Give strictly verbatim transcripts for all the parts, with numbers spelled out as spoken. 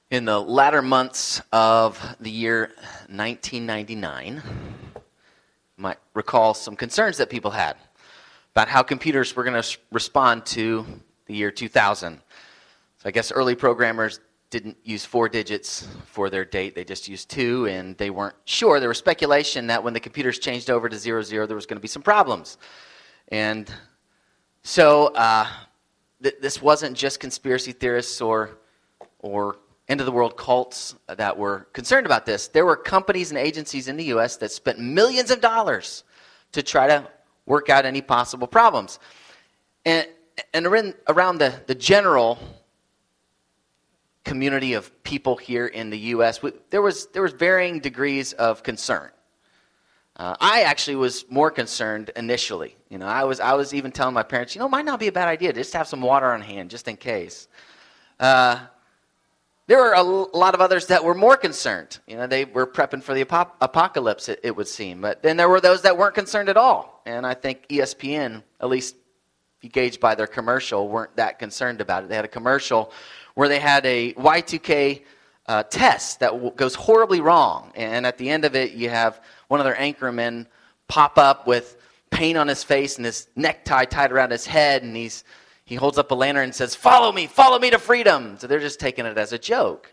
In the latter months of the year nineteen ninety-nine, you might recall some concerns that people had about how computers were going to respond to the year two thousand. So I guess early programmers didn't use four digits for their date. They just used two, and they weren't sure. There was speculation that when the computers changed over to zero zero, there was going to be some problems. And so uh, th- this wasn't just conspiracy theorists or or end-of-the-world cults that were concerned about this. There were companies and agencies in the U S that spent millions of dollars to try to work out any possible problems. And, and around the, the general community of people here in the U S, we, there was there was varying degrees of concern. Uh, I actually was more concerned initially. You know, I was I was even telling my parents, you know, it might not be a bad idea to just have some water on hand just in case. Uh, There were a lot of others that were more concerned. You know, they were prepping for the ap- apocalypse, it, it would seem. But then there were those that weren't concerned at all. And I think E S P N, at least if you gauge by their commercial, weren't that concerned about it. They had a commercial where they had a Y two K uh, test that w- goes horribly wrong. And at the end of it, you have one of their anchormen pop up with paint on his face and his necktie tied around his head, and he's He holds up a lantern and says, "Follow me, follow me to freedom." So they're just taking it as a joke.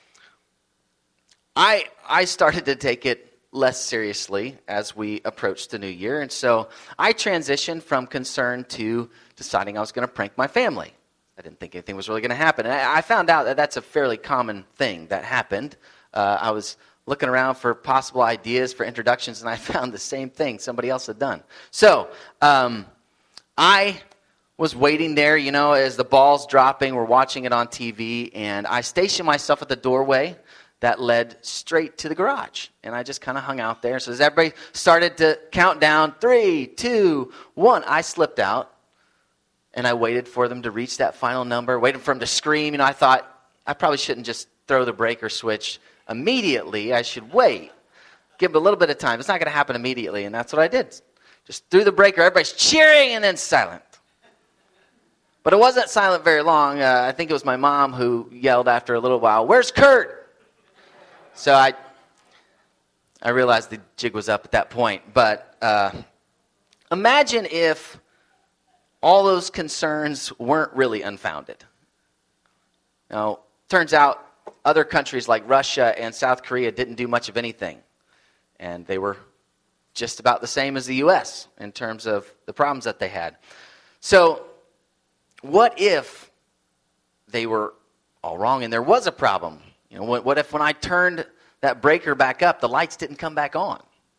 I I started to take it less seriously as we approached the new year. And so I transitioned from concern to deciding I was going to prank my family. I didn't think anything was really going to happen. And I, I found out that that's a fairly common thing that happened. Uh, I was looking around for possible ideas for introductions, and I found the same thing somebody else had done. So um, I... was waiting there, you know, as the ball's dropping. We're watching it on T V, and I stationed myself at the doorway that led straight to the garage. And I just kind of hung out there. So as everybody started to count down, three, two, one, I slipped out, and I waited for them to reach that final number, waited for them to scream. You know, I thought I probably shouldn't just throw the breaker switch immediately. I should wait, give them a little bit of time. It's not going to happen immediately, and that's what I did. Just threw the breaker. Everybody's cheering, and then silent. But it wasn't silent very long. Uh, I think it was my mom who yelled after a little while, "Where's Kurt?" So I I realized the jig was up at that point. But uh, imagine if all those concerns weren't really unfounded. Now, turns out other countries like Russia and South Korea didn't do much of anything. And they were just about the same as the U S in terms of the problems that they had. So what if they were all wrong and there was a problem? You know, what, what if when I turned that breaker back up, the lights didn't come back on?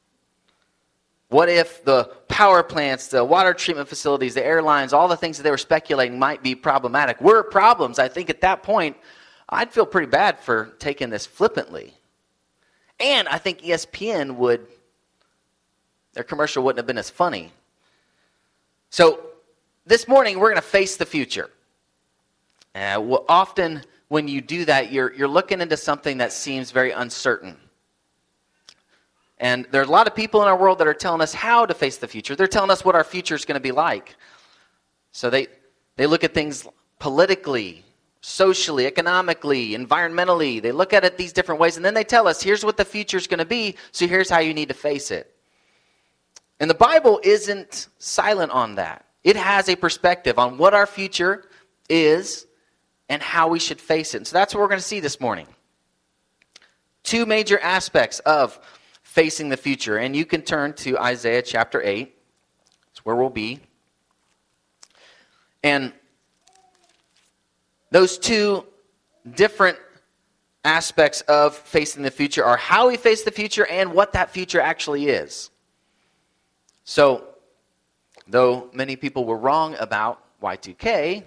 What if the power plants, the water treatment facilities, the airlines, all the things that they were speculating might be problematic were problems? I think at that point, I'd feel pretty bad for taking this flippantly. And I think E S P N would, their commercial wouldn't have been as funny. So this morning, we're going to face the future. Uh, well, often, when you do that, you're you're looking into something that seems very uncertain. And there's a lot of people in our world that are telling us how to face the future. They're telling us what our future is going to be like. So they they look at things politically, socially, economically, environmentally. They look at it these different ways, and then they tell us, here's what the future is going to be, so here's how you need to face it. And the Bible isn't silent on that. It has a perspective on what our future is and how we should face it. And so that's what we're going to see this morning. Two major aspects of facing the future. And you can turn to Isaiah chapter eight. That's where we'll be. And those two different aspects of facing the future are how we face the future and what that future actually is. So, though many people were wrong about Y two K,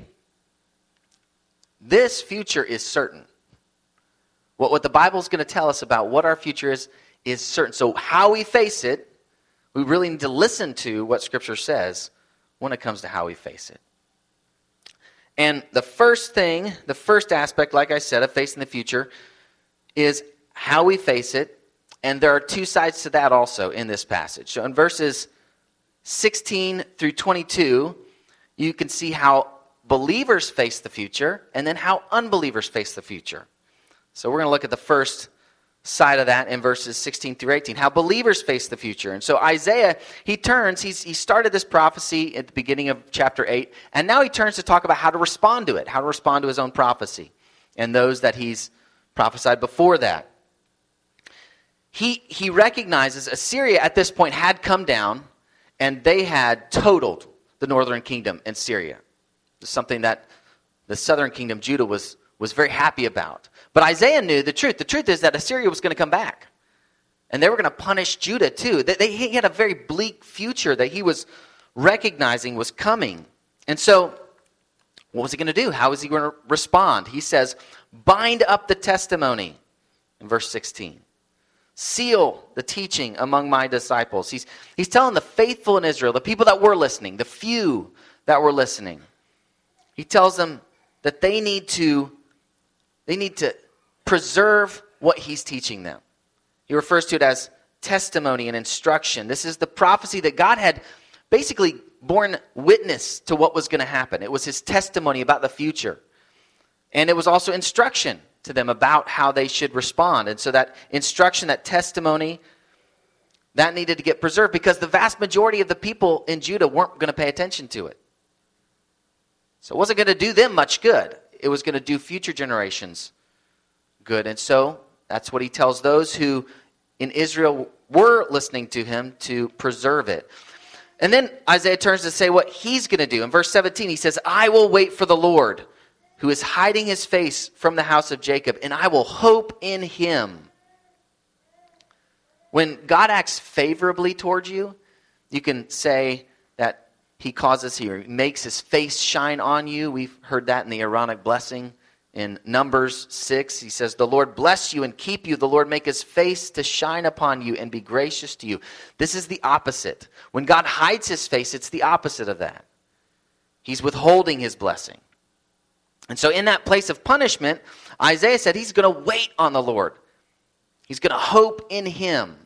this future is certain. What, what the Bible is going to tell us about what our future is, is certain. So how we face it, we really need to listen to what Scripture says when it comes to how we face it. And the first thing, the first aspect, like I said, of facing the future is how we face it. And there are two sides to that also in this passage. So in verses sixteen through twenty-two, you can see how believers face the future and then how unbelievers face the future. So we're going to look at the first side of that in verses sixteen through eighteen, how believers face the future. And so Isaiah, he turns, he's, he started this prophecy at the beginning of chapter eight, and now he turns to talk about how to respond to it, how to respond to his own prophecy and those that he's prophesied before that. He, he recognizes Assyria at this point had come down, and they had totaled the northern kingdom in Syria. It's something that the southern kingdom, Judah, was, was very happy about. But Isaiah knew the truth. The truth is that Assyria was going to come back. And they were going to punish Judah too. They, they, he had a very bleak future that he was recognizing was coming. And so, what was he going to do? How was he going to respond? He says, bind up the testimony in verse sixteen. Seal the teaching among my disciples. He's, he's telling the faithful in Israel, the people that were listening, the few that were listening. He tells them that they need to, they need to preserve what he's teaching them. He refers to it as testimony and instruction. This is the prophecy that God had basically borne witness to what was going to happen. It was his testimony about the future. And it was also instruction to them about how they should respond. And so that instruction, that testimony, that needed to get preserved because the vast majority of the people in Judah weren't going to pay attention to it. So it wasn't going to do them much good. It was going to do future generations good. And so that's what he tells those who in Israel were listening to him to preserve it. And then Isaiah turns to say what he's going to do. In verse seventeen, he says, I will wait for the Lord, who is hiding his face from the house of Jacob, and I will hope in him. When God acts favorably towards you, you can say that he causes, he makes his face shine on you. We've heard that in the Aaronic blessing in Numbers six. He says, the Lord bless you and keep you. The Lord make his face to shine upon you and be gracious to you. This is the opposite. When God hides his face, it's the opposite of that. He's withholding his blessing. And so in that place of punishment, Isaiah said he's going to wait on the Lord. He's going to hope in him.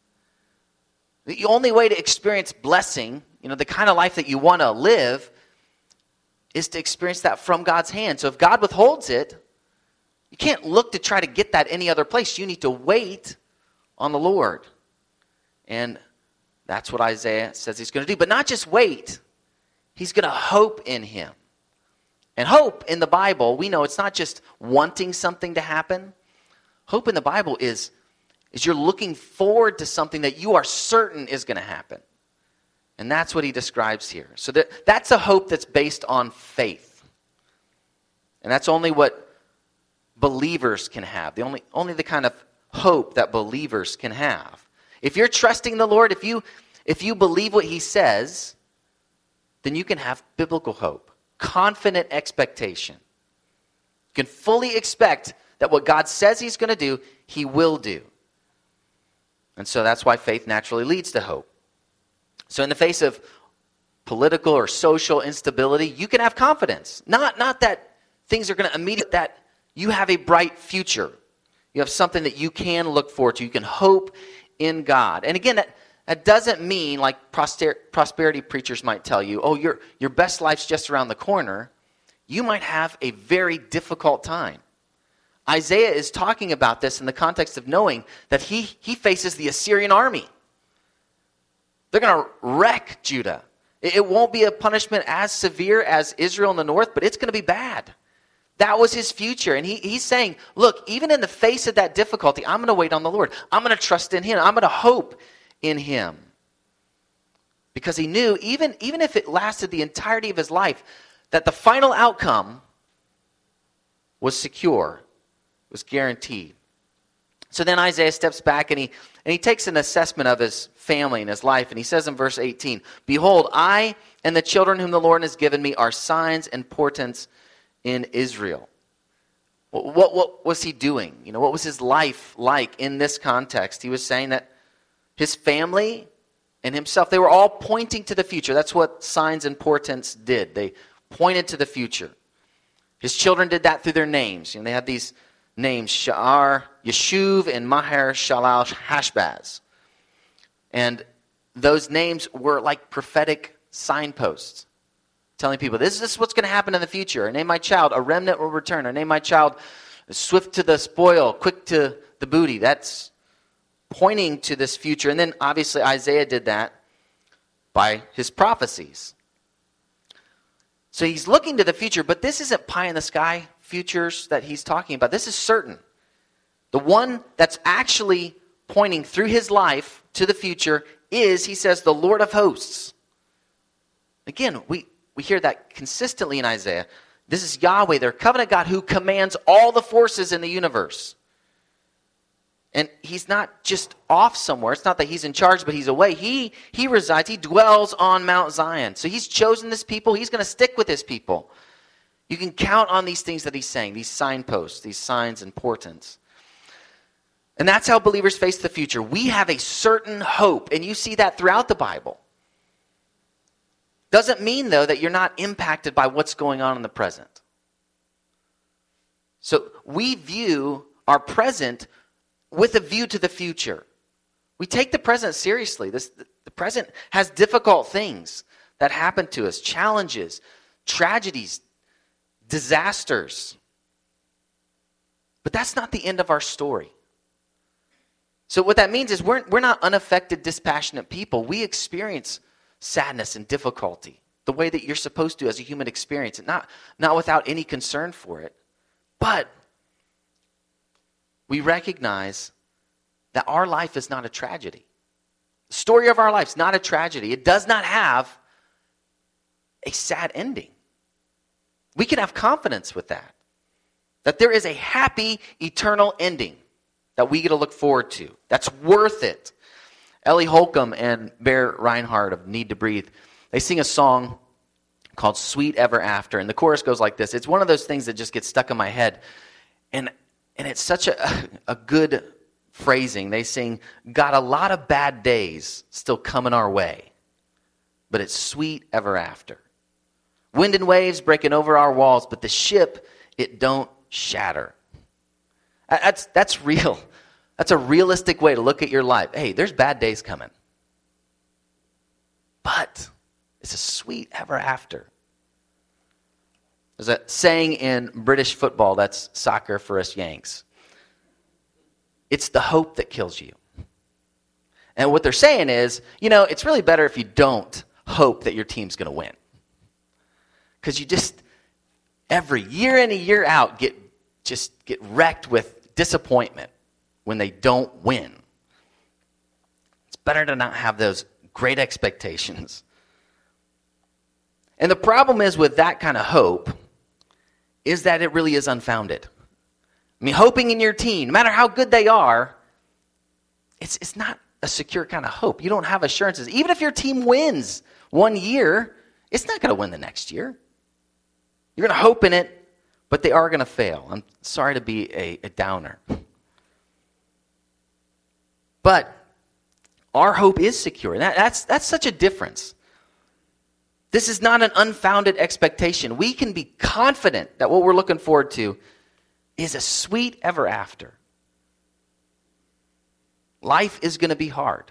The only way to experience blessing, you know, the kind of life that you want to live, is to experience that from God's hand. So if God withholds it, you can't look to try to get that any other place. You need to wait on the Lord. And that's what Isaiah says he's going to do. But not just wait. He's going to hope in him. And hope in the Bible, we know it's not just wanting something to happen. Hope in the Bible is, is you're looking forward to something that you are certain is going to happen. And that's what he describes here. So that, that's a hope that's based on faith. And that's only what believers can have. The only, only the kind of hope that believers can have. If you're trusting the Lord, if you, if you believe what he says, then you can have biblical hope. Confident expectation. You can fully expect that what God says he's going to do, he will do. And so that's why faith naturally leads to hope. So in the face of political or social instability, you can have confidence. Not, not that things are going to immediately, that you have a bright future. You have something that you can look forward to. You can hope in God. And again, that, that doesn't mean, like proster- prosperity preachers might tell you, oh, your, your best life's just around the corner. You might have a very difficult time. Isaiah is talking about this in the context of knowing that he, he faces the Assyrian army. They're going to wreck Judah. It, it won't be a punishment as severe as Israel in the north, but it's going to be bad. That was his future. And he, he's saying, look, even in the face of that difficulty, I'm going to wait on the Lord. I'm going to trust in him. I'm going to hope in him. Because he knew, even, even if it lasted the entirety of his life, that the final outcome was secure, was guaranteed. So then Isaiah steps back and he, and he takes an assessment of his family and his life. And he says in verse eighteen, behold, I and the children whom the Lord has given me are signs and portents in Israel. What, what, what was he doing? You know, what was his life like in this context? He was saying that his family and himself, they were all pointing to the future. That's what signs and portents did. They pointed to the future. His children did that through their names. You know, they had these names, Sha'ar, Yeshuv, and Maher Shalal Hashbaz. And those names were like prophetic signposts, telling people, this is what's going to happen in the future. I name my child, a remnant will return. I name my child, Swift to the spoil, quick to the booty. That's pointing to this future. And then obviously Isaiah did that by his prophecies. So he's looking to the future, but this isn't pie in the sky futures that he's talking about. This is certain. The one that's actually pointing through his life to the future is, he says, the Lord of hosts. Again, we, we hear that consistently in Isaiah. This is Yahweh, their covenant God, who commands all the forces in the universe. And he's not just off somewhere. It's not that he's in charge, but he's away. He, he resides, he dwells on Mount Zion. So he's chosen this people. He's going to stick with his people. You can count on these things that he's saying, these signposts, these signs and portents. And that's how believers face the future. We have a certain hope, and you see that throughout the Bible. Doesn't mean, though, that you're not impacted by what's going on in the present. So we view our present with a view to the future. We take the present seriously. This, the present has difficult things that happen to us, challenges, tragedies, disasters. But that's not the end of our story. So what that means is we're, we're not unaffected, dispassionate people. We experience sadness and difficulty the way that you're supposed to as a human experience, and not, not without any concern for it. But we recognize that our life is not a tragedy. The story of our life is not a tragedy. It does not have a sad ending. We can have confidence with that. That there is a happy, eternal ending that we get to look forward to. That's worth it. Ellie Holcomb and Bear Reinhardt of Need to Breathe, they sing a song called Sweet Ever After. And the chorus goes like this. It's one of those things that just gets stuck in my head. And, and it's such a, a good phrasing. They sing, got a lot of bad days still coming our way, but it's sweet ever after. Wind and waves breaking over our walls, but the ship, it don't shatter. That's, that's real. That's a realistic way to look at your life. Hey, there's bad days coming. But it's a sweet ever after. There's a saying in British football, that's soccer for us Yanks. It's the hope that kills you. And what they're saying is, you know, it's really better if you don't hope that your team's going to win. Because you just, every year in and year out, get just get wrecked with disappointment when they don't win. It's better to not have those great expectations. And the problem is with that kind of hope is that it really is unfounded. I mean, hoping in your team, no matter how good they are, it's it's not a secure kind of hope. You don't have assurances. Even if your team wins one year, it's not going to win the next year. You're going to hope in it, but they are going to fail. I'm sorry to be a, a downer. But our hope is secure. That, that's, that's such a difference. This is not an unfounded expectation. We can be confident that what we're looking forward to is a sweet ever after. Life is going to be hard.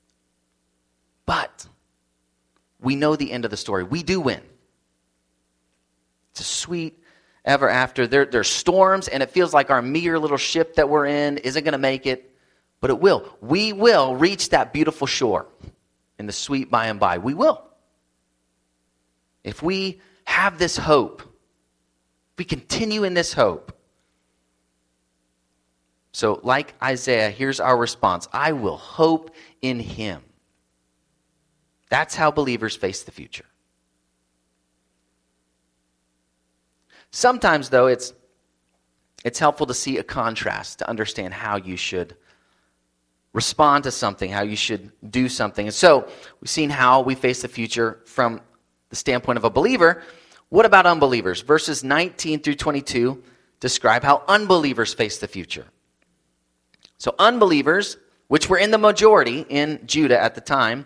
But we know the end of the story. We do win. It's a sweet ever after. There, there's storms, and it feels like our meager little ship that we're in isn't going to make it. But it will. We will reach that beautiful shore in the sweet by and by. We will. If we have this hope, if we continue in this hope. So like Isaiah, here's our response. I will hope in him. That's how believers face the future. Sometimes, though, it's, it's helpful to see a contrast to understand how you should respond to something, how you should do something. And so we've seen how we face the future from the standpoint of a believer. What about unbelievers? Verses nineteen through twenty-two describe how unbelievers face the future. So unbelievers, which were in the majority in Judah at the time,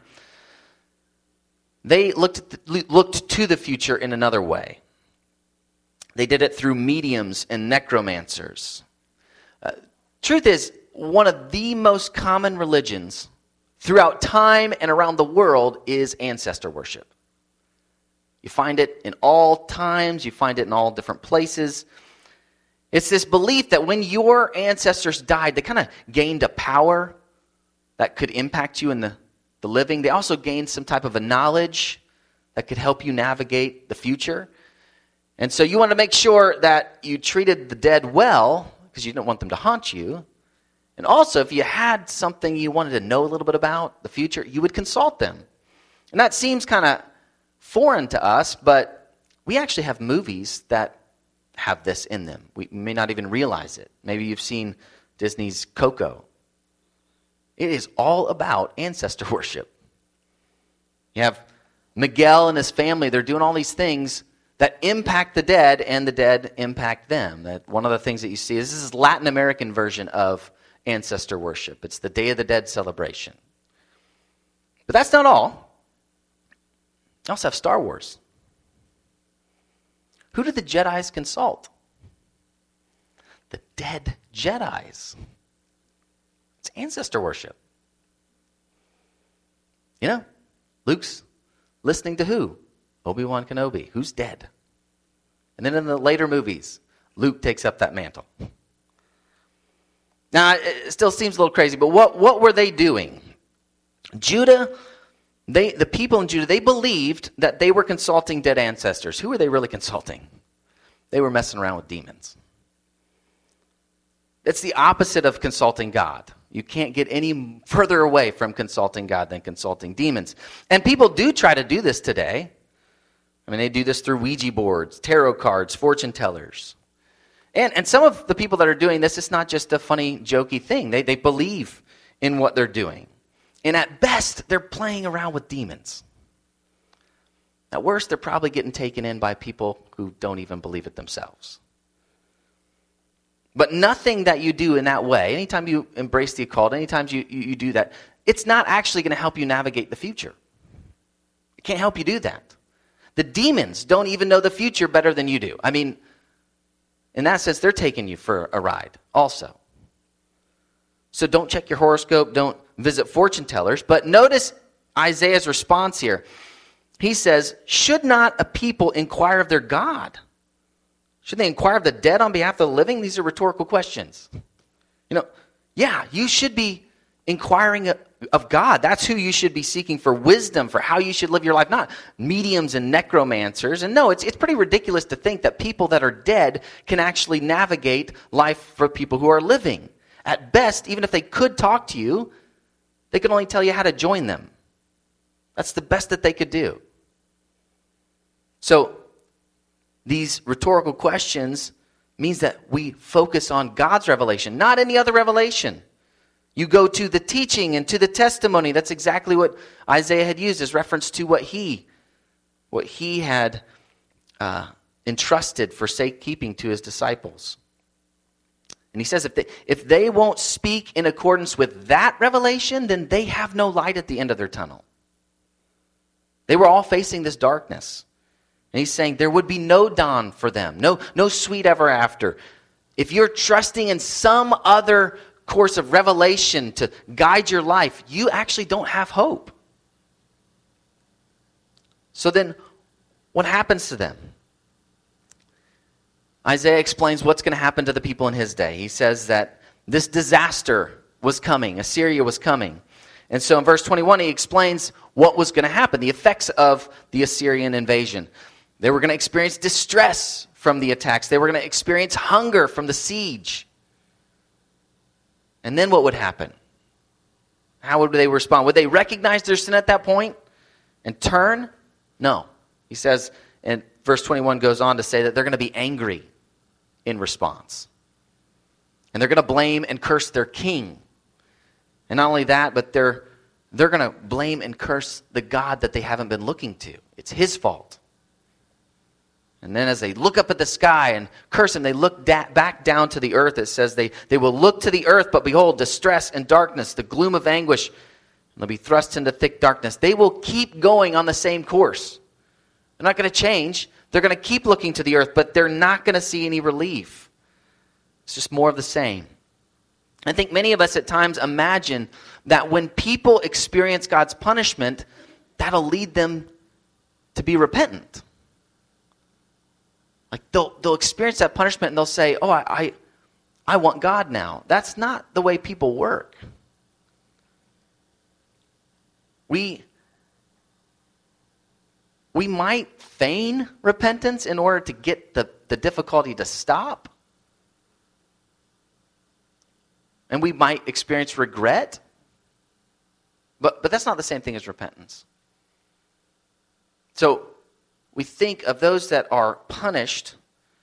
they looked, at the, looked to the future in another way. They did it through mediums and necromancers. Uh, truth is, one of the most common religions throughout time and around the world is ancestor worship. You find it in all times. You find it in all different places. It's this belief that when your ancestors died, they kind of gained a power that could impact you in the, the living. They also gained some type of a knowledge that could help you navigate the future. And so you want to make sure that you treated the dead well, because you didn't want them to haunt you. And also, if you had something you wanted to know a little bit about the future, you would consult them. And that seems kind of foreign to us, but we actually have movies that have this in them. We may not even realize it. Maybe you've seen Disney's Coco. It is all about ancestor worship. You have Miguel and his family, they're doing all these things that impact the dead, and the dead impact them. That one of the things that you see is this is Latin American version of ancestor worship. It's the Day of the Dead celebration. But that's not all. You also have Star Wars. Who did the Jedis consult? The dead Jedis. It's ancestor worship. You know, Luke's listening to who? Obi-Wan Kenobi, who's dead. And then in the later movies, Luke takes up that mantle. Now, it still seems a little crazy, but what, what were they doing? Judah, they the people in Judah, they believed that they were consulting dead ancestors. Who were they really consulting? They were messing around with demons. It's the opposite of consulting God. You can't get any further away from consulting God than consulting demons. And people do try to do this today. I mean, they do this through Ouija boards, tarot cards, fortune tellers. And and some of the people that are doing this, it's not just a funny, jokey thing. They, they believe in what they're doing. And at best, they're playing around with demons. At worst, they're probably getting taken in by people who don't even believe it themselves. But nothing that you do in that way, anytime you embrace the occult, anytime you, you, you do that, it's not actually going to help you navigate the future. It can't help you do that. The demons don't even know the future better than you do. I mean, in that sense, they're taking you for a ride also. So don't check your horoscope, don't visit fortune tellers. But notice Isaiah's response here. He says, should not a people inquire of their God? Should they inquire of the dead on behalf of the living? These are rhetorical questions. You know, yeah, you should be inquiring of God. That's who you should be seeking for wisdom, for how you should live your life, not mediums and necromancers. And no, it's it's pretty ridiculous to think that people that are dead can actually navigate life for people who are living. At best, even if they could talk to you, they can only tell you how to join them. That's the best that they could do. So, these rhetorical questions means that we focus on God's revelation, not any other revelation. You go to the teaching and to the testimony. That's exactly what Isaiah had used as reference to what he, what he had uh, entrusted for safekeeping to his disciples. And he says if they, if they won't speak in accordance with that revelation, then they have no light at the end of their tunnel. They were all facing this darkness. And he's saying there would be no dawn for them, no, no sweet ever after. If you're trusting in some other course of revelation to guide your life, you actually don't have hope. So then, what happens to them? Isaiah explains what's going to happen to the people in his day. He says that this disaster was coming, Assyria was coming. And so in verse twenty-one, he explains what was going to happen, the effects of the Assyrian invasion. They were going to experience distress from the attacks. They were going to experience hunger from the siege. And then what would happen? How would they respond? Would they recognize their sin at that point and turn? No. He says, and verse twenty-one goes on to say that they're going to be angry in response. And they're going to blame and curse their king. And not only that, but they're, they're going to blame and curse the God that they haven't been looking to. It's his fault. And then as they look up at the sky and curse him, they look da- back down to the earth. It says they, they will look to the earth, but behold, distress and darkness, the gloom of anguish. And they'll be thrust into thick darkness. They will keep going on the same course. They're not going to change. They're going to keep looking to the earth, but they're not going to see any relief. It's just more of the same. I think many of us at times imagine that when people experience God's punishment, that'll lead them to be repentant. Like they'll they'll experience that punishment and they'll say, oh, I, I I want God now. That's not the way people work. We we might feign repentance in order to get the, the difficulty to stop. And we might experience regret. But but that's not the same thing as repentance. So we think of those that are punished,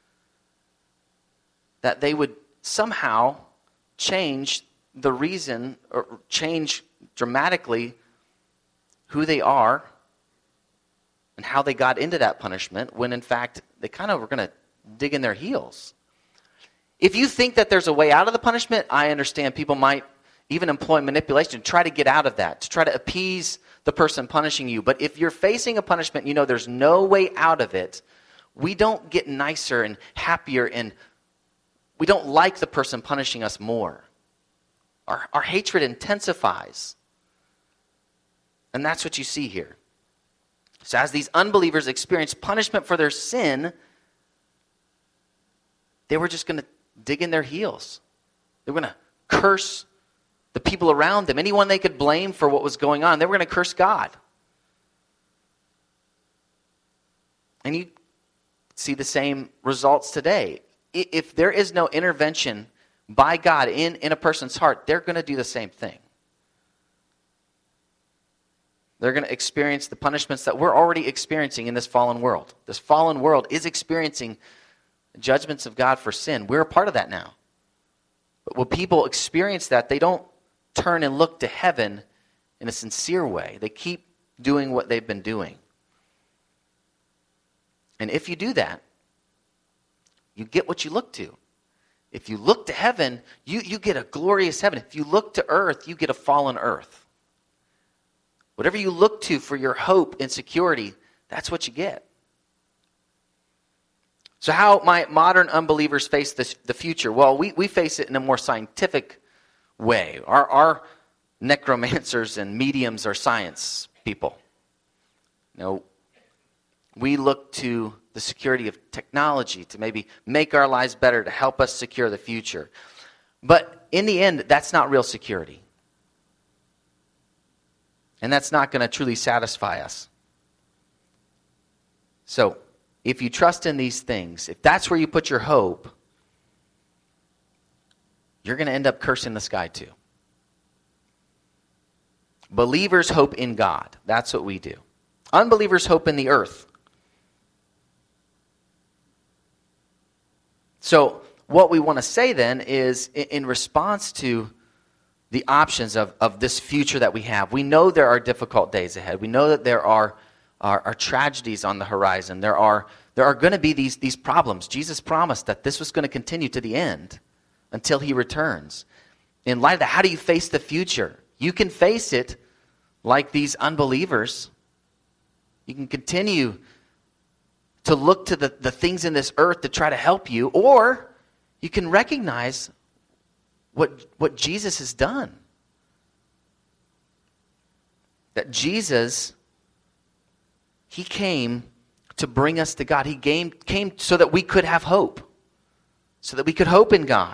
that they would somehow change the reason or change dramatically who they are and how they got into that punishment, when in fact they kind of were going to dig in their heels. If you think that there's a way out of the punishment, I understand people might even employ manipulation to try to get out of that, to try to appease the person punishing you. But if you're facing a punishment and you know there's no way out of it, we don't get nicer and happier, and we don't like the person punishing us more. Our, our hatred intensifies. And that's what you see here. So as these unbelievers experienced punishment for their sin, they were just going to dig in their heels. They were going to curse the people around them. Anyone they could blame for what was going on, they were going to curse God. And you see the same results today. If there is no intervention by God in, in a person's heart, they're going to do the same thing. They're going to experience the punishments that we're already experiencing in this fallen world. This fallen world is experiencing judgments of God for sin. We're a part of that now. But when people experience that, they don't turn and look to heaven in a sincere way. They keep doing what they've been doing. And if you do that, you get what you look to. If you look to heaven, you, you get a glorious heaven. If you look to earth, you get a fallen earth. Whatever you look to for your hope and security, that's what you get. So how might modern unbelievers face this, the future? Well, we, we face it in a more scientific way. Our, our necromancers and mediums are science people. You know, we look to the security of technology to maybe make our lives better, to help us secure the future. But in the end, that's not real security. And that's not going to truly satisfy us. So, if you trust in these things, if that's where you put your hope, you're going to end up cursing the sky too. Believers hope in God. That's what we do. Unbelievers hope in the earth. So what we want to say then is, in response to the options of, of this future that we have, we know there are difficult days ahead. We know that there are, are, are tragedies on the horizon. There are, there are going to be these, these problems. Jesus promised that this was going to continue to the end until he returns. In light of that, how do you face the future? You can face it like these unbelievers. You can continue to look to the, the things in this earth to try to help you, or you can recognize what, what Jesus has done. That Jesus, he came to bring us to God. He came, came so that we could have hope, so that we could hope in God.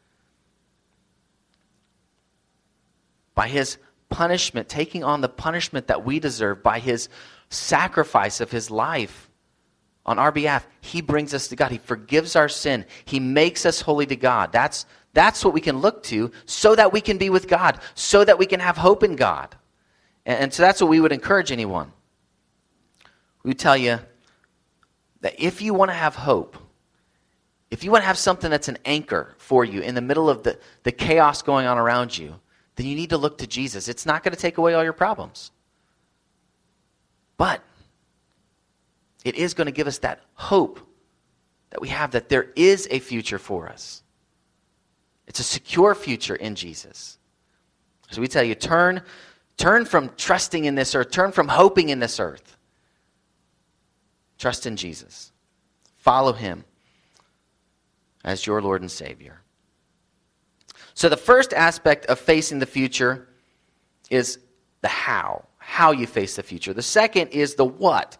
By his punishment, taking on the punishment that we deserve, by his sacrifice of his life on our behalf, he brings us to God. He forgives our sin. He makes us holy to God. That's, that's what we can look to so that we can be with God, so that we can have hope in God. And, and so that's what we would encourage anyone. We would tell you that if you want to have hope, if you want to have something that's an anchor for you in the middle of the, the chaos going on around you, then you need to look to Jesus. It's not going to take away all your problems. But it is going to give us that hope that we have, that there is a future for us. It's a secure future in Jesus. So we tell you, turn, turn from trusting in this earth, turn from hoping in this earth. Trust in Jesus. Follow him as your Lord and Savior. So the first aspect of facing the future is the how, how you face the future. The second is the what.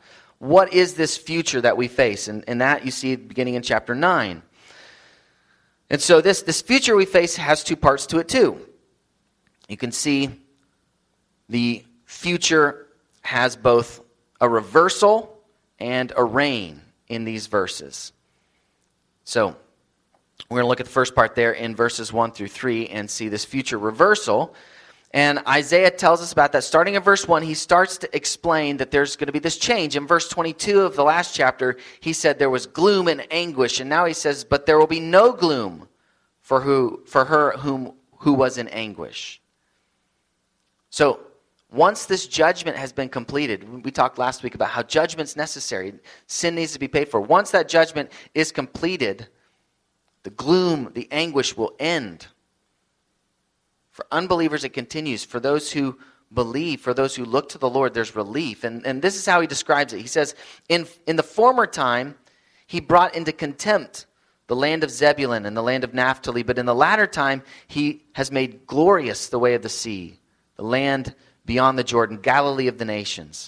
what is this future that we face? And, and that you see beginning in chapter nine. And so this, this future we face has two parts to it too. You can see the future has both a reversal and a reign in these verses. So we're going to look at the first part there in verses one through three and see this future reversal. And Isaiah tells us about that. Starting in verse one, he starts to explain that there's going to be this change. In verse twenty-two of the last chapter, he said there was gloom and anguish. And now he says, but there will be no gloom for who for her whom who was in anguish. So once this judgment has been completed, we talked last week about how judgment's necessary. Sin needs to be paid for. Once that judgment is completed, the gloom, the anguish will end. For unbelievers, it continues. For those who believe, for those who look to the Lord, there's relief. And, and this is how he describes it. He says, in, in the former time, he brought into contempt the land of Zebulun and the land of Naphtali. But in the latter time, he has made glorious the way of the sea, the land beyond the Jordan, Galilee of the nations.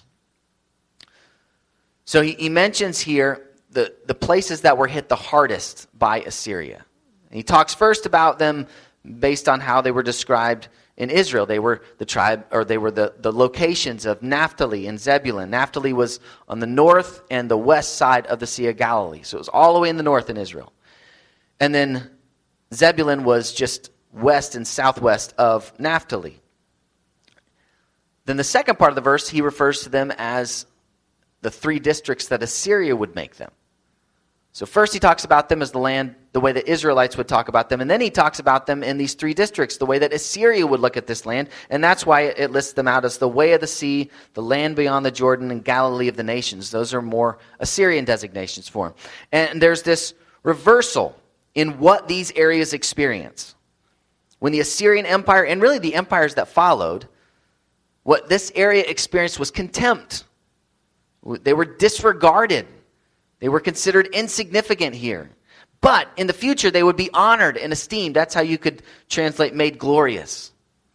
So he, he mentions here the, the places that were hit the hardest by Assyria. And he talks first about them based on how they were described in Israel. They were the tribe, or they were the, the locations of Naphtali and Zebulun. Naphtali was on the north and the west side of the Sea of Galilee. So it was all the way in the north in Israel. And then Zebulun was just west and southwest of Naphtali. Then the second part of the verse, he refers to them as the three districts that Assyria would make them. So first he talks about them as the land, the way the Israelites would talk about them. And then he talks about them in these three districts, the way that Assyria would look at this land. And that's why it lists them out as the way of the sea, the land beyond the Jordan, and Galilee of the nations. Those are more Assyrian designations for them. And there's this reversal in what these areas experience. When the Assyrian Empire, and really the empires that followed, what this area experienced was contempt. They were disregarded. They were considered insignificant here. But in the future, they would be honored and esteemed. That's how you could translate made glorious.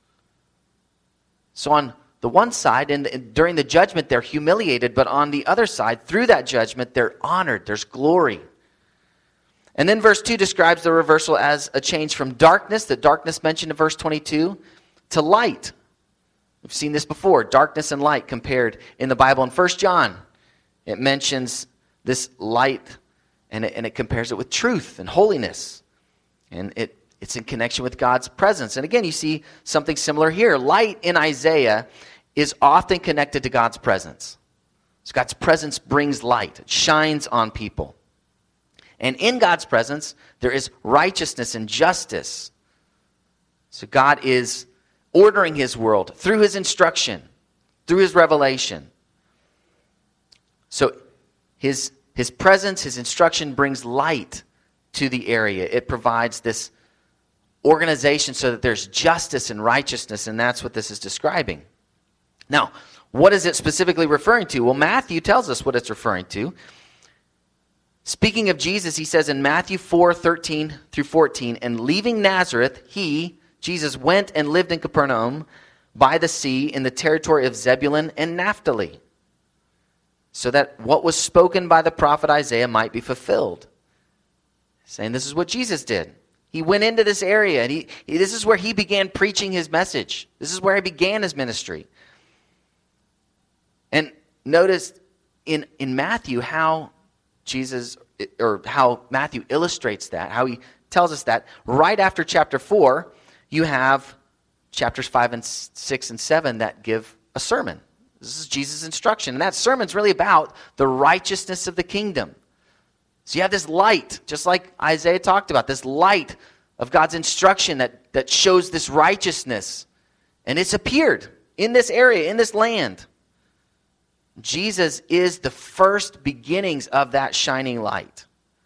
So on the one side, and during the judgment, they're humiliated. But on the other side, through that judgment, they're honored. There's glory. And then verse two describes the reversal as a change from darkness, the darkness mentioned in verse twenty-two, to light. We've seen this before, darkness and light compared in the Bible. In First John, it mentions this light, and it, and it compares it with truth and holiness. And it, it's in connection with God's presence. And again, you see something similar here. Light in Isaiah is often connected to God's presence. So God's presence brings light. It shines on people. And in God's presence, there is righteousness and justice. So God is ordering his world through his instruction, through his revelation. So his, his presence, his instruction brings light to the area. It provides this organization so that there's justice and righteousness, and that's what this is describing. Now, what is it specifically referring to? Well, Matthew tells us what it's referring to. Speaking of Jesus, he says in Matthew four, thirteen through fourteen, and leaving Nazareth, he, Jesus, went and lived in Capernaum by the sea in the territory of Zebulun and Naphtali, so that what was spoken by the prophet Isaiah might be fulfilled. Saying this is what Jesus did. He went into this area, and he, he this is where he began preaching his message. This is where he began his ministry. And notice in, in Matthew how Jesus, or how Matthew illustrates that, how he tells us that. Right after chapter four, you have chapters five and six and seven that give a sermon. This is Jesus' instruction. And that sermon's really about the righteousness of the kingdom. So you have this light, just like Isaiah talked about, this light of God's instruction that, that shows this righteousness. And it's appeared in this area, in this land. Jesus is the first beginnings of that shining light.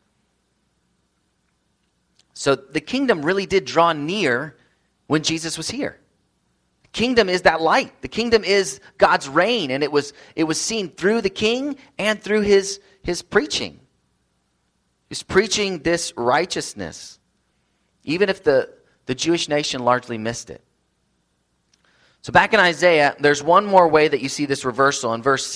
So the kingdom really did draw near when Jesus was here. The kingdom is that light. The kingdom is God's reign, and it was it was seen through the king and through his, his preaching. He's preaching this righteousness, even if the, the Jewish nation largely missed it. So back in Isaiah, there's one more way that you see this reversal. In verse six,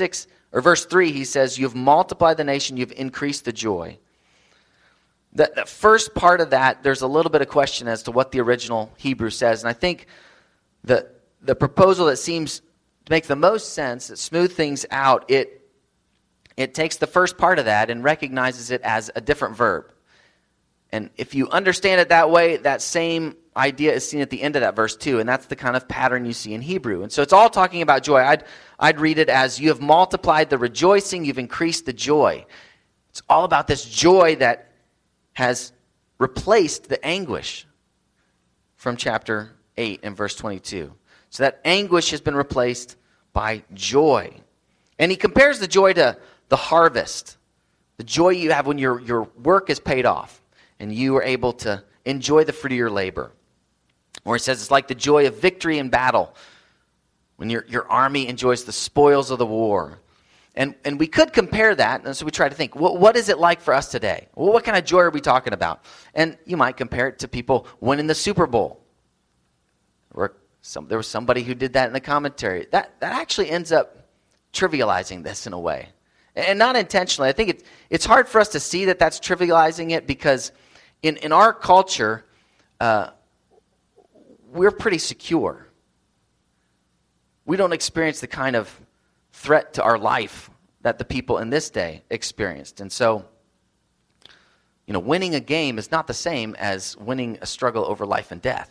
Or verse three, he says, you've multiplied the nation, you've increased the joy. The, the first part of that, there's a little bit of question as to what the original Hebrew says. And I think the, the proposal that seems to make the most sense, that smooth things out, it, it takes the first part of that and recognizes it as a different verb. And if you understand it that way, that same idea is seen at the end of that verse too, and that's the kind of pattern you see in Hebrew. And so it's all talking about joy. I'd, I'd read it as, you have multiplied the rejoicing, you've increased the joy. It's all about this joy that has replaced the anguish from chapter eight and verse twenty-two. So that anguish has been replaced by joy. And he compares the joy to the harvest, the joy you have when your, your work is paid off and you are able to enjoy the fruit of your labor. Or he says it's like the joy of victory in battle, when your, your army enjoys the spoils of the war. And and we could compare that, and so we try to think, what, what is it like for us today? Well, what kind of joy are we talking about? And you might compare it to people winning the Super Bowl. Or some, there was somebody who did that in the commentary. That, that actually ends up trivializing this in a way. And not intentionally. I think it, it's hard for us to see that that's trivializing it because in, in our culture, uh, we're pretty secure. We don't experience the kind of threat to our life that the people in this day experienced. And so, you know, winning a game is not the same as winning a struggle over life and death.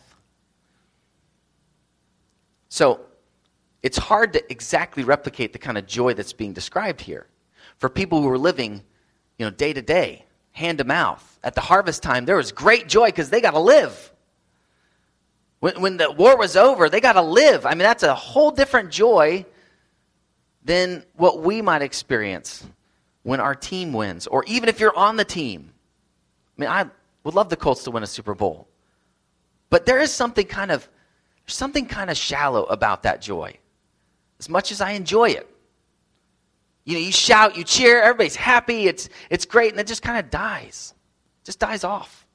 So, it's hard to exactly replicate the kind of joy that's being described here. For people who are living, you know, day to day, hand to mouth. At the harvest time, there was great joy because they got to live. When, when the war was over, they got to live. I mean, that's a whole different joy than what we might experience when our team wins, or even if you're on the team. I mean, I would love the Colts to win a Super Bowl, but there is something kind of, something kind of shallow about that joy. As much as I enjoy it, you know, you shout, you cheer, everybody's happy, it's it's great, and it just kind of dies, just dies off.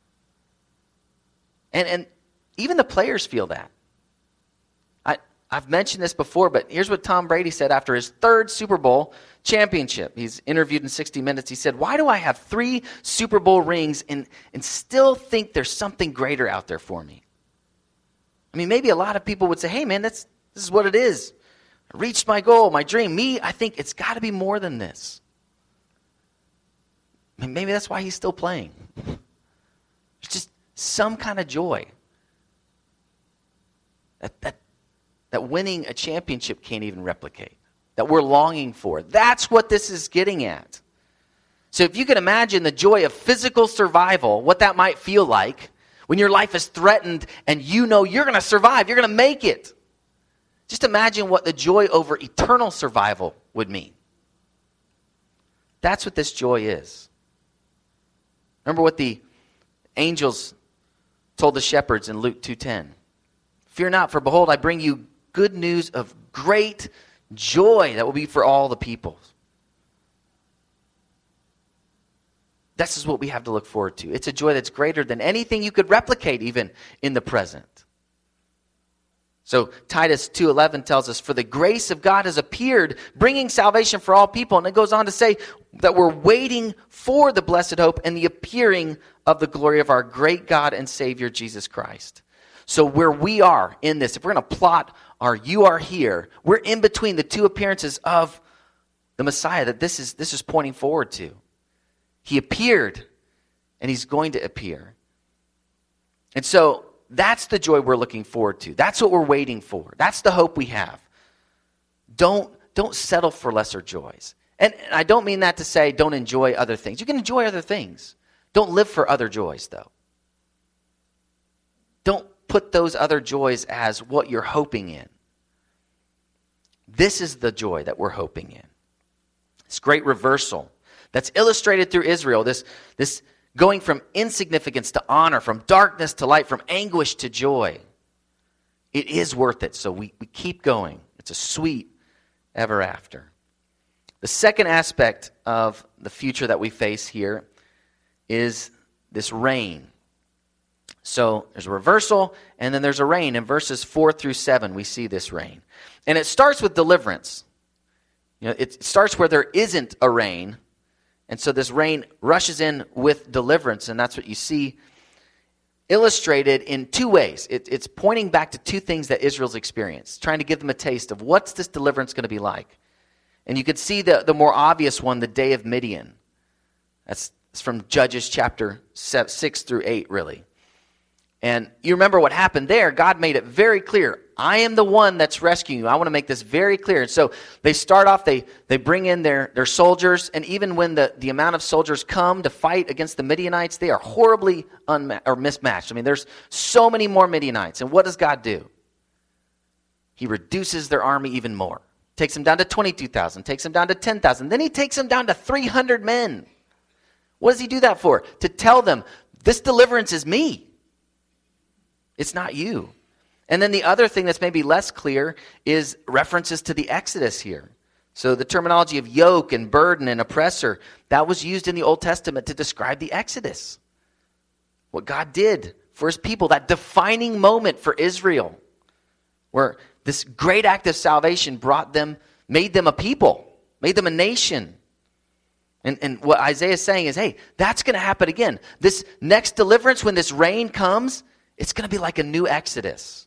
And and even the players feel that. I, I've mentioned this before, but here's what Tom Brady said after his third Super Bowl championship. He's interviewed in sixty minutes. He said, why do I have three Super Bowl rings and, and still think there's something greater out there for me? I mean, maybe a lot of people would say, hey, man, that's this is what it is. I reached my goal, my dream. Me, I think it's got to be more than this. I mean, maybe that's why he's still playing. There's just some kind of joy that, that, that winning a championship can't even replicate, that we're longing for. That's what this is getting at. So if you can imagine the joy of physical survival, what that might feel like when your life is threatened and you know you're going to survive, you're going to make it. Just imagine what the joy over eternal survival would mean. That's what this joy is. Remember what the angels told the shepherds in Luke two ten. Fear not, for behold, I bring you good news of great joy that will be for all the peoples. This is what we have to look forward to. It's a joy that's greater than anything you could replicate even in the present. So Titus two eleven tells us, for the grace of God has appeared, bringing salvation for all people. And it goes on to say that we're waiting for the blessed hope and the appearing of the glory of our great God and Savior, Jesus Christ. So where we are in this, if we're going to plot our you are here, we're in between the two appearances of the Messiah that this is, this is pointing forward to. He appeared, and he's going to appear. And so that's the joy we're looking forward to. That's what we're waiting for. That's the hope we have. Don't, don't settle for lesser joys. And I don't mean that to say don't enjoy other things. You can enjoy other things. Don't live for other joys, though. Don't put those other joys as what you're hoping in. This is the joy that we're hoping in. This great reversal that's illustrated through Israel, this, this going from insignificance to honor, from darkness to light, from anguish to joy. It is worth it, so we, we keep going. It's a sweet ever after. The second aspect of the future that we face here is this reign. So there's a reversal, and then there's a reign. In verses four through seven, we see this reign. And it starts with deliverance. You know, it starts where there isn't a rain, and so this rain rushes in with deliverance, and that's what you see illustrated in two ways. It, it's pointing back to two things that Israel's experienced, trying to give them a taste of what's this deliverance going to be like. And you could see the, the more obvious one, the day of Midian. That's, that's from Judges chapter six through eight, really. And you remember what happened there. God made it very clear. I am the one that's rescuing you. I want to make this very clear. And so they start off, they, they bring in their, their soldiers, and even when the, the amount of soldiers come to fight against the Midianites, they are horribly unma- or mismatched. I mean, there's so many more Midianites. And what does God do? He reduces their army even more. Takes them down to twenty-two thousand, takes them down to ten thousand. Then he takes them down to three hundred men. What does he do that for? To tell them, this deliverance is me. It's not you. And then the other thing that's maybe less clear is references to the Exodus here. So the terminology of yoke and burden and oppressor, that was used in the Old Testament to describe the Exodus. What God did for his people, that defining moment for Israel, where this great act of salvation brought them, made them a people, made them a nation. And, and what Isaiah is saying is, hey, that's going to happen again. This next deliverance, when this rain comes, it's going to be like a new Exodus.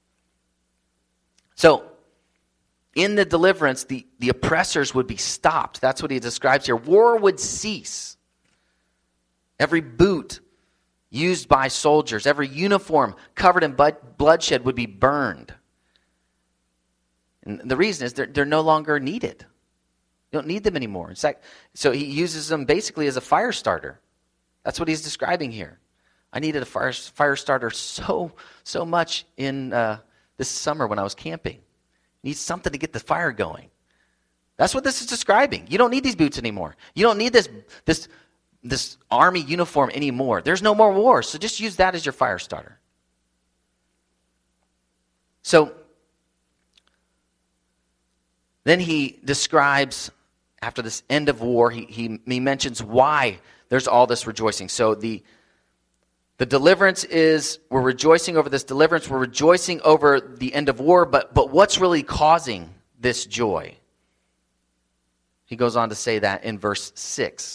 So, in the deliverance, the, the oppressors would be stopped. That's what he describes here. War would cease. Every boot used by soldiers, every uniform covered in bloodshed would be burned. And the reason is they're, they're no longer needed. You don't need them anymore. In fact, so he uses them basically as a fire starter. That's what he's describing here. I needed a fire, fire starter so, so much in uh, this summer when I was camping. Need something to get the fire going. That's what this is describing. You don't need these boots anymore. You don't need this, this, this army uniform anymore. There's no more war, so just use that as your fire starter. So, then he describes, after this end of war, he, he, he mentions why there's all this rejoicing. So the, the deliverance is, we're rejoicing over this deliverance, we're rejoicing over the end of war, but, but what's really causing this joy? He goes on to say that in verse six.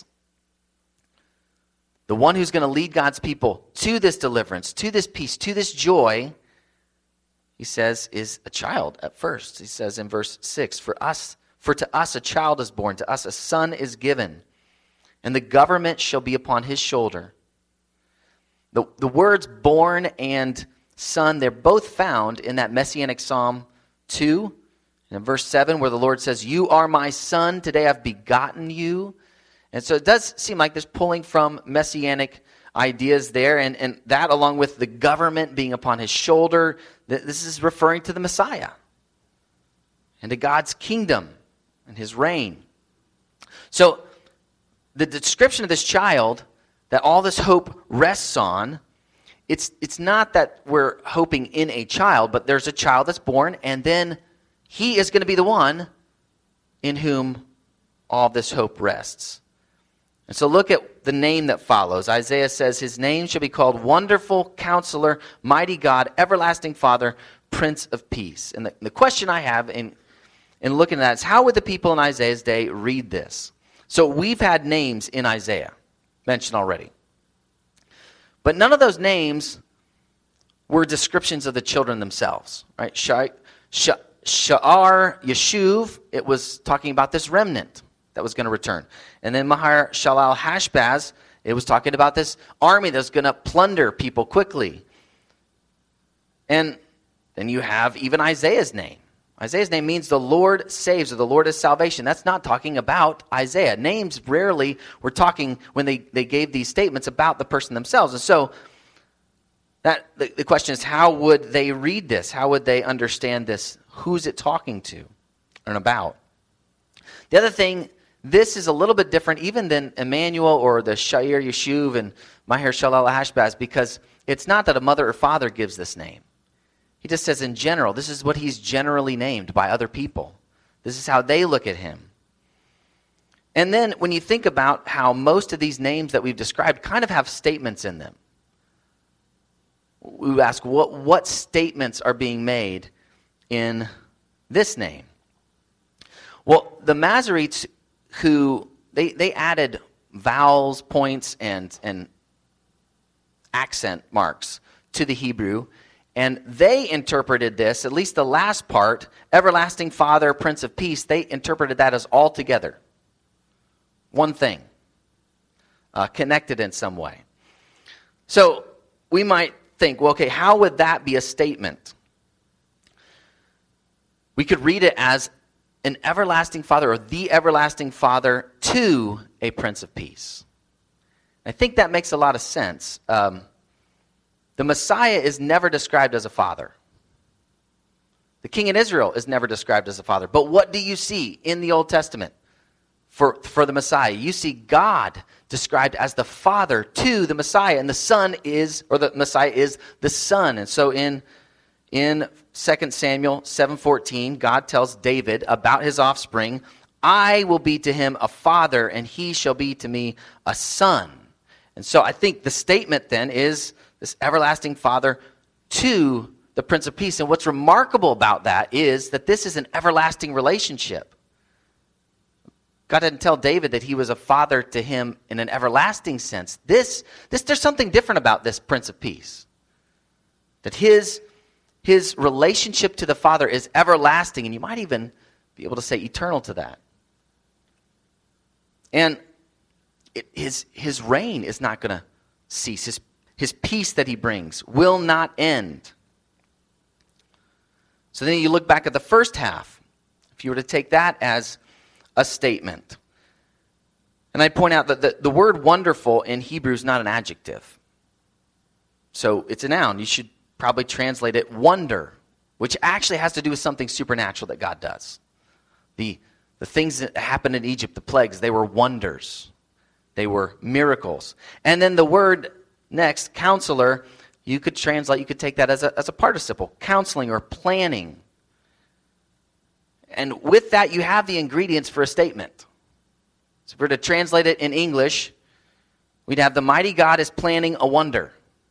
The one who's going to lead God's people to this deliverance, to this peace, to this joy, he says, is a child at first. He says in verse six, For us, for to us a child is born, to us a son is given, and the government shall be upon his shoulder. The, the words born and son, they're both found in that Messianic Psalm two, and in verse seven, where the Lord says, You are my son, today I've begotten you. And so it does seem like there's pulling from Messianic ideas there, and, and that along with the government being upon his shoulder, this is referring to the Messiah and to God's kingdom and his reign. So the description of this child that all this hope rests on, it's, it's not that we're hoping in a child, but there's a child that's born, and then he is going to be the one in whom all this hope rests. And so look at the name that follows. Isaiah says, His name shall be called Wonderful Counselor, Mighty God, Everlasting Father, Prince of Peace. And the, the question I have in, in looking at that is, how would the people in Isaiah's day read this? So we've had names in Isaiah, mentioned already. But none of those names were descriptions of the children themselves. Right? Sha'ar Yeshuv, it was talking about this remnant that was going to return. And then Mahar Shalal Hashbaz, it was talking about this army that's going to plunder people quickly. And then you have even Isaiah's name. Isaiah's name means the Lord saves, or the Lord is salvation. That's not talking about Isaiah. Names rarely were talking, when they, they gave these statements, about the person themselves. And so that the, the question is, how would they read this? How would they understand this? Who's it talking to and about? The other thing, this is a little bit different even than Emmanuel or the Sha'ar Yeshuv and Maher Shalal Hashbaz, because it's not that a mother or father gives this name. He just says in general, this is what he's generally named by other people. This is how they look at him. And then when you think about how most of these names that we've described kind of have statements in them, we ask what, what statements are being made in this name? Well, the Masoretes who, they, they added vowels, points, and, and accent marks to the Hebrew, and they interpreted this, at least the last part, everlasting Father, Prince of Peace, they interpreted that as all together. One thing. Uh, connected in some way. So we might think, well, okay, how would that be a statement? We could read it as an everlasting Father, or the everlasting Father to a Prince of Peace. I think that makes a lot of sense. Um, the Messiah is never described as a father. The king in Israel is never described as a father. But what do you see in the Old Testament for, for the Messiah? You see God described as the Father to the Messiah, and the Son is, or the Messiah is the Son. And so in in Second Samuel seven fourteen, God tells David about his offspring, I will be to him a father, and he shall be to me a son. And so I think the statement then is this everlasting Father to the Prince of Peace. And what's remarkable about that is that this is an everlasting relationship. God didn't tell David that he was a father to him in an everlasting sense. This, this, there's something different about this Prince of Peace. That his, his relationship to the Father is everlasting, and you might even be able to say eternal to that. And it, his, his reign is not going to cease. His, his peace that he brings will not end. So then you look back at the first half. If you were to take that as a statement. And I point out that the, the word wonderful in Hebrew is not an adjective. So it's a noun. You should probably translate it wonder, which actually has to do with something supernatural that God does. The, the things that happened in Egypt, the plagues, they were wonders. They were miracles. And then the word next, counselor, you could translate, you could take that as a, as a participle, counseling or planning. And with that, you have the ingredients for a statement. So if we were to translate it in English, we'd have the mighty God is planning a wonder.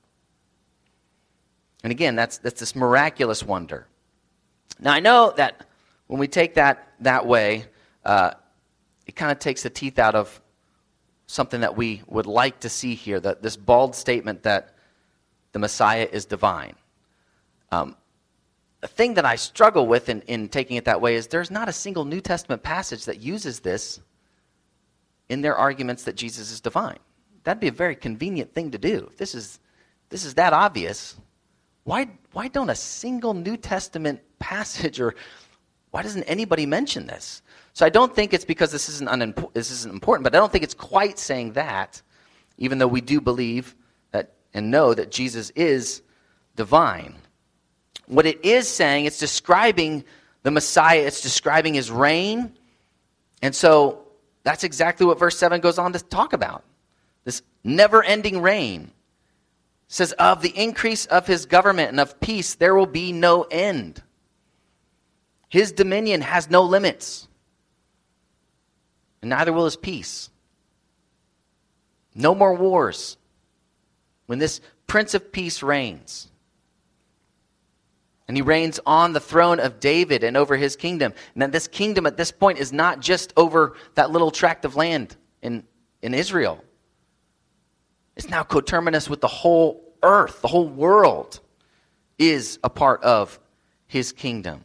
And again, that's, that's this miraculous wonder. Now, I know that when we take that that way, uh, it kind of takes the teeth out of something that we would like to see here, that this bald statement that the Messiah is divine. Um, The thing that I struggle with in, in taking it that way is there's not a single New Testament passage that uses this in their arguments that Jesus is divine. That'd be a very convenient thing to do. If this is, this is that obvious, why, why don't a single New Testament passage, or why doesn't anybody mention this? So I don't think it's because this isn't, unimpo- this isn't important, but I don't think it's quite saying that, even though we do believe that and know that Jesus is divine. What it is saying, it's describing the Messiah, it's describing his reign. And so that's exactly what verse seven goes on to talk about. This never-ending reign. It says, of the increase of his government and of peace, there will be no end. His dominion has no limits. And neither will his peace. No more wars. When this Prince of Peace reigns. And he reigns on the throne of David and over his kingdom. And then this kingdom at this point is not just over that little tract of land in, in Israel. It's now coterminous with the whole earth. The whole world is a part of his kingdom.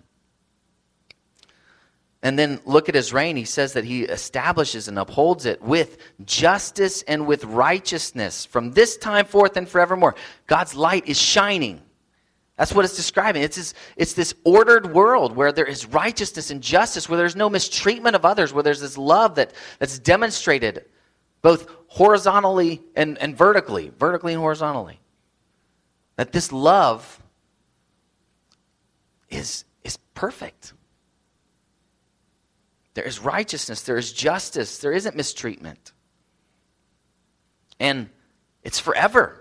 And then look at his reign. He says that he establishes and upholds it with justice and with righteousness from this time forth and forevermore. God's light is shining. That's what it's describing. It's this, it's this ordered world where there is righteousness and justice, where there's no mistreatment of others, where there's this love that, that's demonstrated both horizontally and, and vertically, vertically and horizontally. That this love is, is perfect. There is righteousness, there is justice, there isn't mistreatment. And it's forever.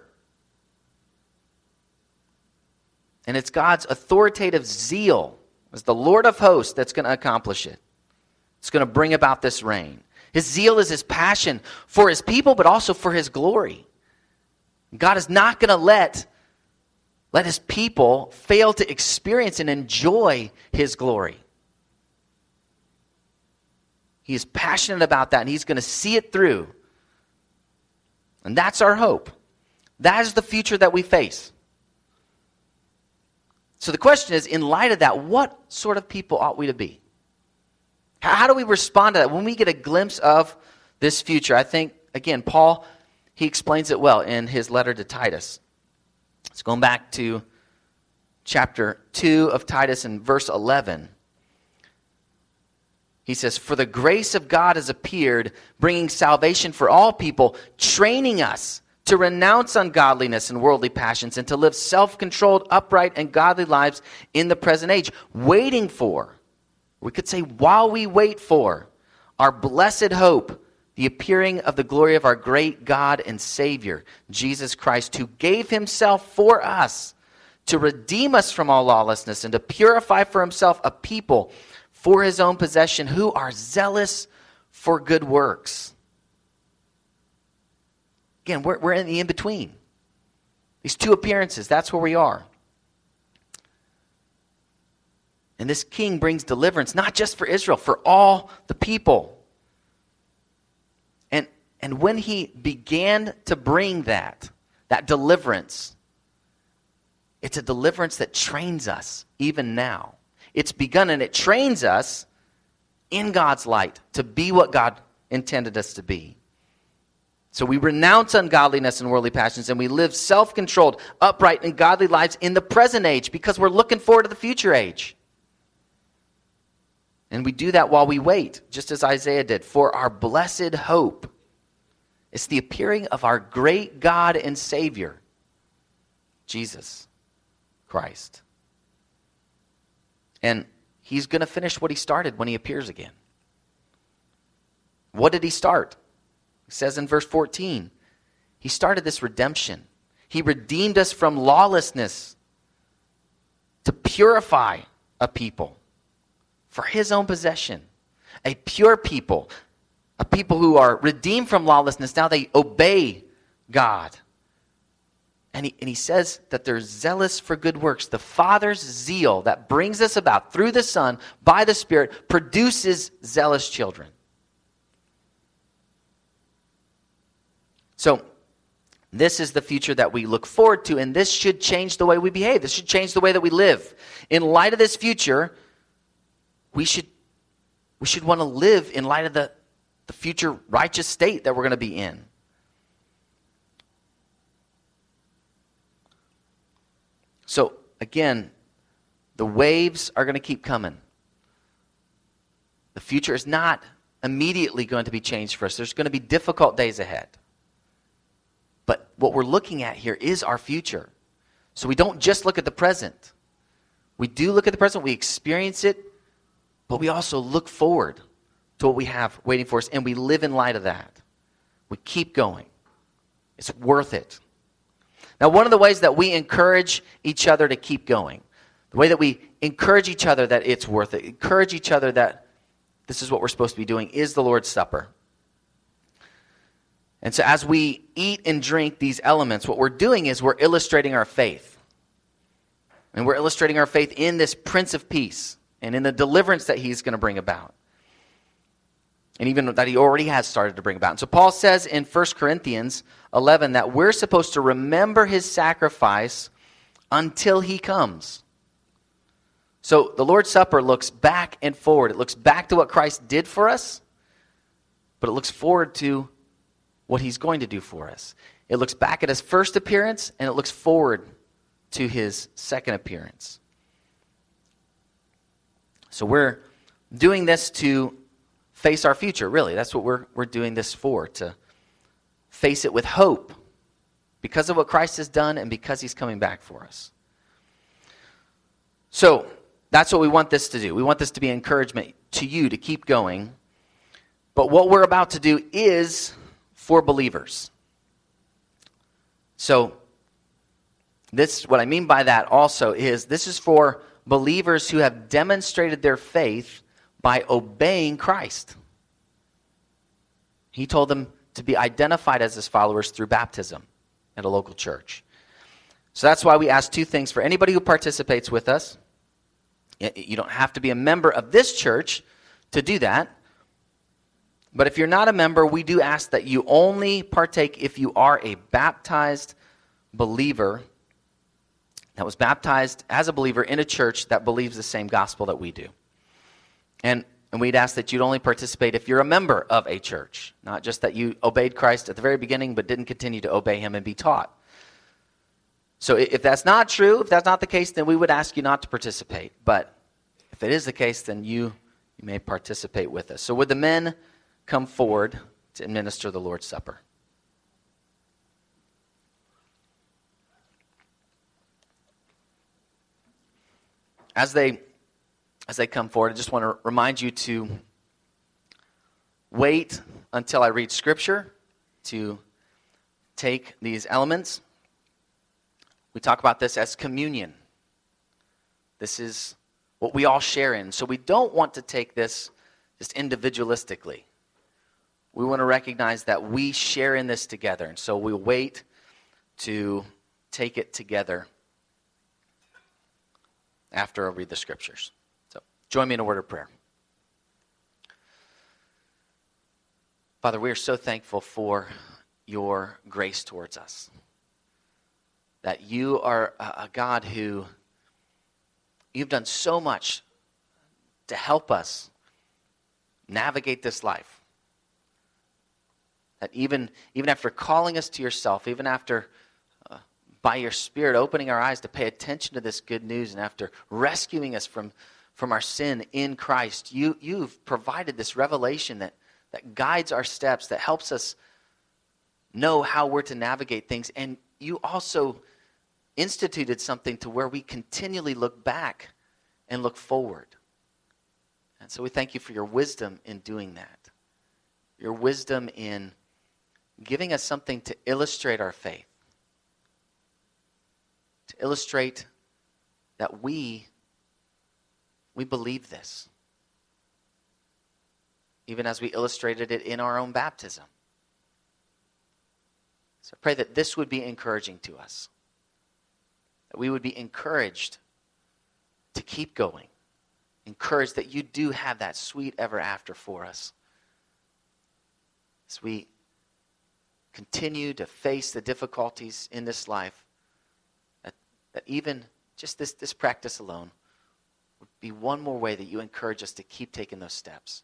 And it's God's authoritative zeal as the Lord of hosts that's going to accomplish it. It's going to bring about this reign. His zeal is his passion for his people, but also for his glory. God is not going to let, let his people fail to experience and enjoy his glory. He is passionate about that, and he's going to see it through. And that's our hope. That is the future that we face. So the question is, in light of that, what sort of people ought we to be? How do we respond to that? When we get a glimpse of this future, I think, again, Paul, he explains it well in his letter to Titus. It's going back to chapter two of Titus and verse eleven. He says, "For the grace of God has appeared, bringing salvation for all people, training us to renounce ungodliness and worldly passions, and to live self-controlled, upright, and godly lives in the present age, waiting for," we could say while we wait for, "our blessed hope, the appearing of the glory of our great God and Savior, Jesus Christ, who gave himself for us to redeem us from all lawlessness and to purify for himself a people for his own possession who are zealous for good works." Again, we're, we're in the in-between. These two appearances, that's where we are. And this king brings deliverance, not just for Israel, for all the people. And, and when he began to bring that, that deliverance, it's a deliverance that trains us even now. It's begun and it trains us in God's light to be what God intended us to be. So we renounce ungodliness and worldly passions, and we live self-controlled, upright, and godly lives in the present age because we're looking forward to the future age. And we do that while we wait, just as Isaiah did, for our blessed hope. It's the appearing of our great God and Savior, Jesus Christ. And he's going to finish what he started when he appears again. What did he start? It says in verse fourteen, he started this redemption. He redeemed us from lawlessness to purify a people for his own possession. A pure people, a people who are redeemed from lawlessness. Now they obey God. And he, and he says that they're zealous for good works. The Father's zeal that brings us about through the Son by the Spirit produces zealous children. So this is the future that we look forward to, and this should change the way we behave. This should change the way that we live. In light of this future, we should, we should want to live in light of the, the future righteous state that we're going to be in. So, again, the waves are going to keep coming. The future is not immediately going to be changed for us. There's going to be difficult days ahead. But what we're looking at here is our future. So we don't just look at the present. We do look at the present, we experience it, but we also look forward to what we have waiting for us, and we live in light of that. We keep going. It's worth it. Now, one of the ways that we encourage each other to keep going, the way that we encourage each other that it's worth it, encourage each other that this is what we're supposed to be doing, is the Lord's Supper. And so as we eat and drink these elements, what we're doing is we're illustrating our faith. And we're illustrating our faith in this Prince of Peace and in the deliverance that he's going to bring about. And even that he already has started to bring about. And so Paul says in First Corinthians eleven that we're supposed to remember his sacrifice until he comes. So the Lord's Supper looks back and forward. It looks back to what Christ did for us, but it looks forward to what he's going to do for us. It looks back at his first appearance, and it looks forward to his second appearance. So we're doing this to face our future, really. That's what we're, we're doing this for, to face it with hope because of what Christ has done and because he's coming back for us. So that's what we want this to do. We want this to be encouragement to you to keep going. But what we're about to do is for believers. So this, what I mean by that also is this is for believers who have demonstrated their faith by obeying Christ. He told them to be identified as his followers through baptism at a local church. So that's why we ask two things for anybody who participates with us. You don't have to be a member of this church to do that. But if you're not a member, we do ask that you only partake if you are a baptized believer that was baptized as a believer in a church that believes the same gospel that we do. And, and we'd ask that you'd only participate if you're a member of a church, not just that you obeyed Christ at the very beginning but didn't continue to obey him and be taught. So if that's not true, if that's not the case, then we would ask you not to participate. But if it is the case, then you, you may participate with us. So would the men come forward to administer the Lord's Supper? As they, as they come forward, I just want to remind you to wait until I read Scripture to take these elements. We talk about this as communion. This is what we all share in. So we don't want to take this just individualistically. We want to recognize that we share in this together. And so we'll wait to take it together after I read the Scriptures. So join me in a word of prayer. Father, we are so thankful for your grace towards us. That you are a God who, you've done so much to help us navigate this life. That even, even after calling us to yourself, even after uh, by your Spirit opening our eyes to pay attention to this good news, and after rescuing us from, from our sin in Christ, you, you've provided this revelation that, that guides our steps, that helps us know how we're to navigate things. And you also instituted something to where we continually look back and look forward. And so we thank you for your wisdom in doing that. Your wisdom in giving us something to illustrate our faith. To illustrate that we, we believe this. Even as we illustrated it in our own baptism. So I pray that this would be encouraging to us. That we would be encouraged to keep going. Encouraged that you do have that sweet ever after for us. As we continue to face the difficulties in this life, that, that even just this, this practice alone would be one more way that you encourage us to keep taking those steps.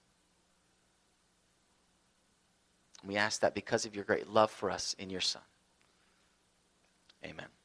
We ask that because of your great love for us in your Son. Amen.